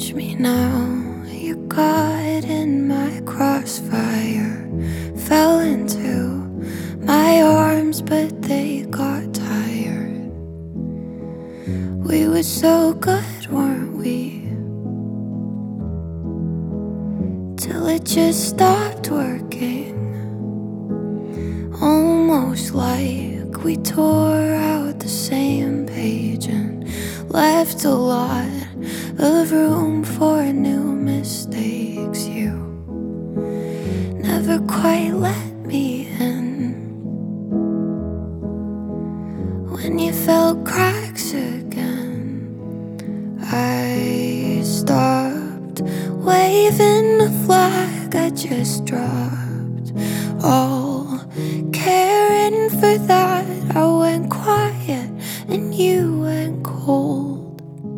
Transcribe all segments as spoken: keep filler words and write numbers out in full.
pinch me now. You got in my crossfire, fell into my arms, but they got tired. We were so good, weren't we? Till it just stopped working. Almost like we tore out the same page and left a lot of room for new mistakes. You never quite let me in. When you felt cracks again, I stopped waving the flag I just dropped. All caring for that, I went quiet and you went cold.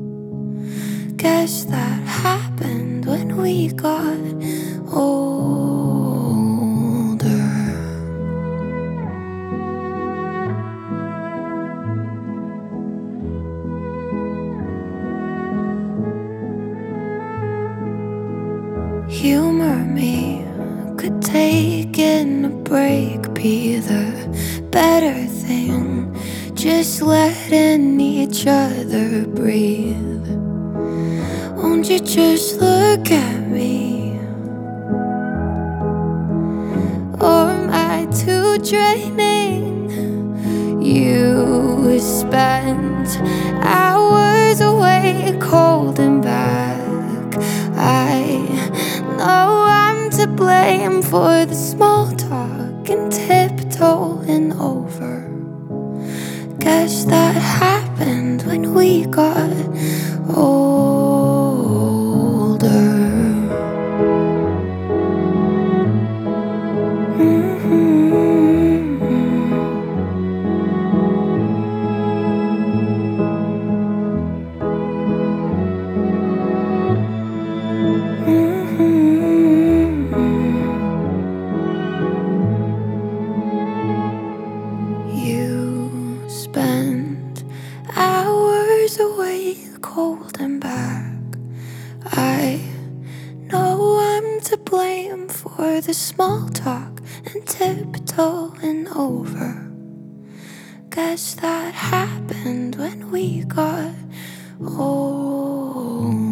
Guess that happened when we got older. Humor me, could taking a break be the better thing? Just letting each other breathe. Won't you just look at me? Or am I too draining? You spent hours away holding back. I know I'm to blame for the small talk and tiptoeing over. Guess that happened when we got older. Mm-hmm. You spent hours away, cold and back. I know I'm to blame for the small talk and tiptoeing over. Guess that happened when we got old.